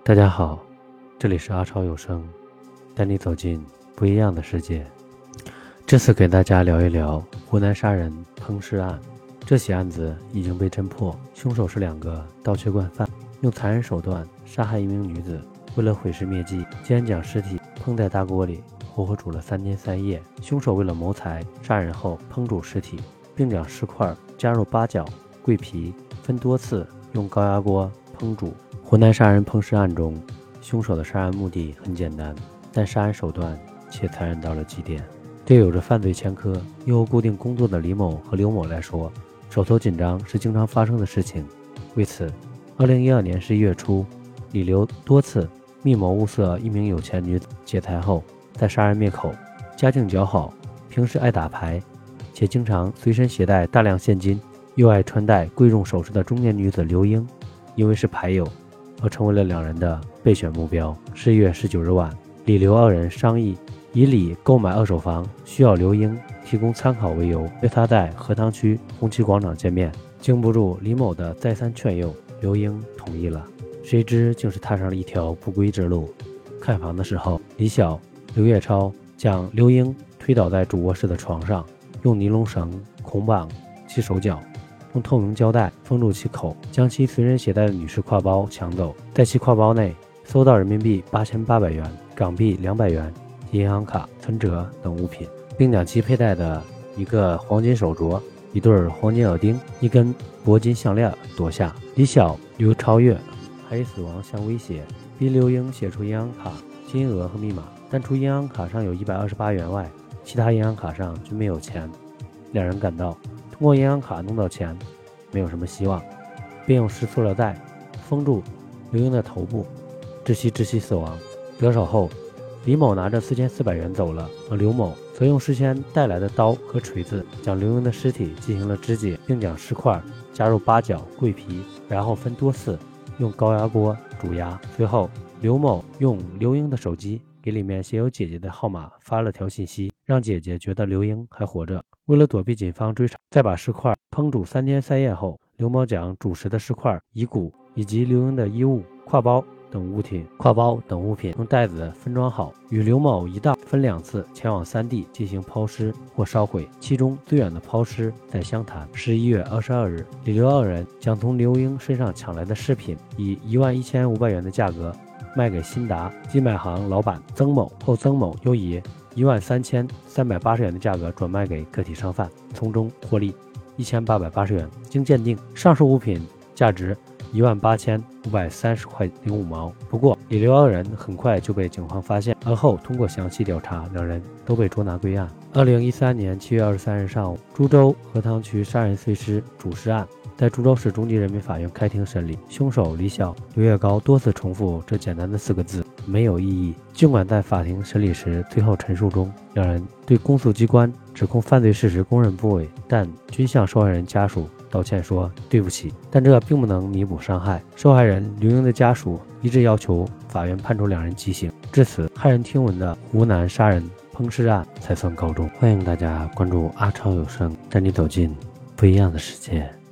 大家好，这里是阿超有声，带你走进不一样的世界。这次给大家聊一聊湖南杀人烹尸案。这起案子已经被侦破，凶手是2个盗窃惯犯，用残忍手段杀害一名女子。为了毁尸灭迹，先将尸体烹在大锅里活活煮了3天3夜。凶手为了谋财，杀人后烹煮尸体，并将尸块加入八角、桂皮，分多次用高压锅烹煮。湖南杀人烹尸案中，凶手的杀人目的很简单，但杀人手段却残忍到了极点。对有着犯罪前科又有固定工作的李某和刘某来说，手头紧张是经常发生的事情。为此，2012年11月初，李刘多次密谋物色一名有钱女子劫财后再杀人灭口。家境较好，平时爱打牌，且经常随身携带大量现金，又爱穿戴贵重首饰的中年女子刘英，因为是牌友而成为了2人的备选目标。11月19日晚，李刘2人商议以李购买2手房需要刘英提供参考为由，约他在荷塘区红旗广场见面。经不住李某的再三劝诱，刘英同意了。谁知竟是踏上了一条不归之路。看房的时候，李晓、刘月超将刘英推倒在主卧室的床上，用尼龙绳捆绑其手脚，用透明胶带封住其口，将其随身携带的女士挎包抢走。在其挎包内搜到人民币8800元、港币200元、银行卡、存折等物品，并将其佩戴的一个黄金手镯、一对黄金耳钉、一根铂金项链夺下。李晓、刘超越还以死亡相威胁，逼刘英写出银行卡金额和密码，但除银行卡上有128元外，其他银行卡上均没有钱。2人感到通过银行卡弄到钱没有什么希望，便用湿塑料袋封住刘英的头部，窒息死亡。得手后，李某拿着4400元走了，而刘某则用事先带来的刀和锤子将刘英的尸体进行了肢解，并将尸块加入八角、桂皮，然后分多次用高压锅煮压。随后，刘某用刘英的手机给里面写有姐姐的号码发了条信息，让姐姐觉得刘英还活着。为了躲避警方追查，再把尸块烹煮3天3夜后，刘某将煮食的尸块、遗骨以及刘英的衣物、挎包等物品用袋子分装好，与刘某一道分2次前往3地进行抛尸或烧毁，其中最远的抛尸在湘潭。11月22日，李刘2人将从刘英身上抢来的饰品以11500元的价格卖给新达寄卖行老板曾某，后曾某又以13380元的价格转卖给个体商贩，从中获利1880元。经鉴定，上述物品价值18530块05毛。不过李刘2人很快就被警方发现，而后通过详细调查，2人都被捉拿归案。2013年7月23日上午，株洲荷塘区杀人碎尸煮尸案在株洲市中级人民法院开庭审理。凶手李晓、刘月高多次重复这简单的4个字：没有意义。尽管在法庭审理时最后陈述中，2人对公诉机关指控犯罪事实供认不讳，但均向受害人家属道歉说对不起，但这并不能弥补伤害。受害人刘英的家属一致要求法院判处2人极刑。至此，骇人听闻的湖南杀人烹尸案才算告终。欢迎大家关注阿超有声，带你走进不一样的世界。